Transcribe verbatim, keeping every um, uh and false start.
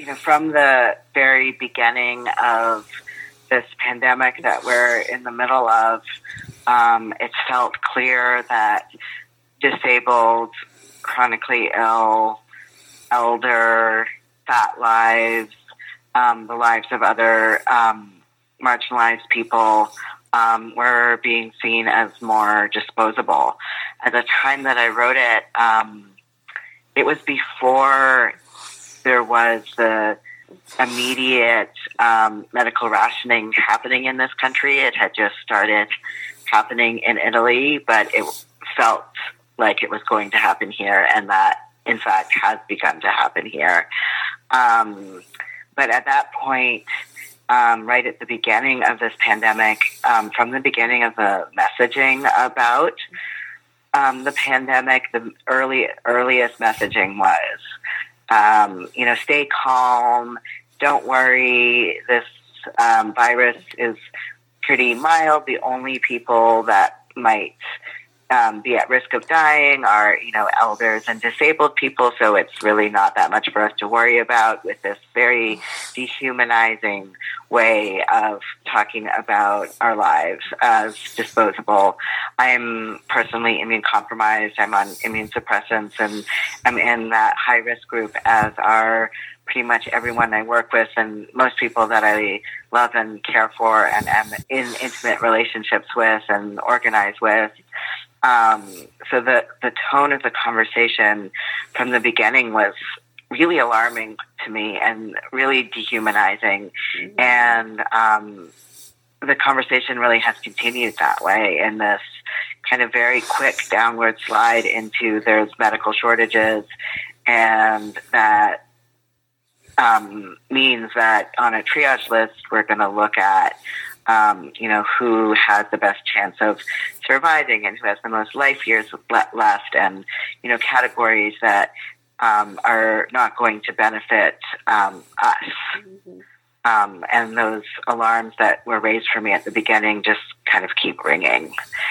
know, from the very beginning of this pandemic that we're in the middle of, um, it felt clear that disabled, chronically ill, elder, fat lives, um, the lives of other um, marginalized people um, were being seen as more disposable. At the time that I wrote it, um, it was before there was the immediate um, medical rationing happening in this country. It had just started happening in Italy, but it felt like it was going to happen here, and that, in fact, has begun to happen here. Um, but at that point, um, right at the beginning of this pandemic, um, from the beginning of the messaging about um, the pandemic, the early earliest messaging was, um, you know, stay calm, don't worry, this um, virus is pretty mild. The only people that might um, be at risk of dying are, you know, elders and disabled people, so it's really not that much for us to worry about, with this very dehumanizing way of talking about our lives as disposable. I'm personally immune compromised. I'm on immune suppressants, and I'm in that high-risk group, as are pretty much everyone I work with and most people that I love and care for and am in intimate relationships with and organize with. Um, so the, the tone of the conversation from the beginning was really alarming to me and really dehumanizing. Mm-hmm. And um, the conversation really has continued that way in this kind of very quick downward slide into there's medical shortages, and that um, means that on a triage list, we're going to look at Um, you know, who has the best chance of surviving and who has the most life years left, and, you know, categories that um, are not going to benefit um, us. Mm-hmm. Um, and those alarms that were raised for me at the beginning just kind of keep ringing.